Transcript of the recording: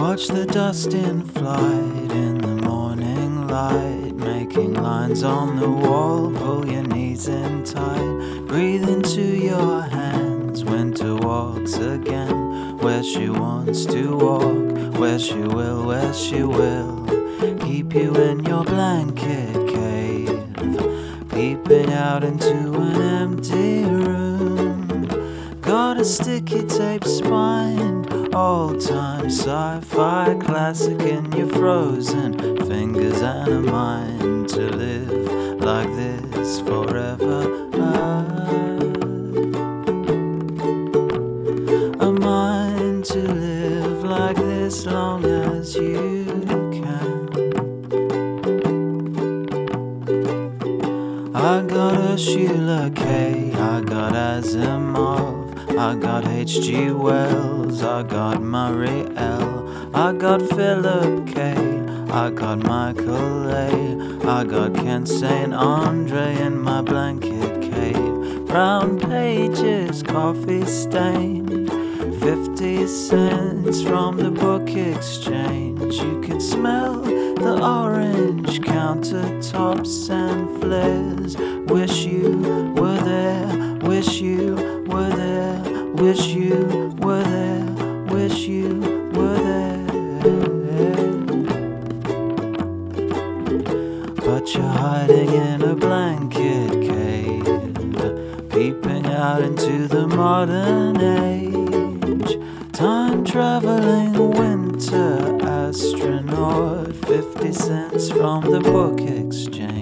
Watch the dust in flight in the morning light, making lines on the wall. Pull your knees in tight, breathe into your hands. Winter walks again, where she wants to walk, where she will keep you in your blanket cave, peeping out into an empty room. Got a sticky tape spine, all-time sci-fi classic in your frozen fingers, and a mind to live like this forever. A mind to live like this long as you can. I got Ursula K, I got Asimov, I got H.G. Wells, I got Murray L, I got Philip K, I got Michael A, I got Kent St. Andre in my blanket cave. Brown pages, coffee stained, 50 cents from the book exchange. You could smell the orange countertops and flares. Wish you were there, wish you were there, wish you were there, wish you were there. But you're hiding in a blanket cave, peeping out into the modern age. Time traveling winter astronaut, 50 cents from the book exchange.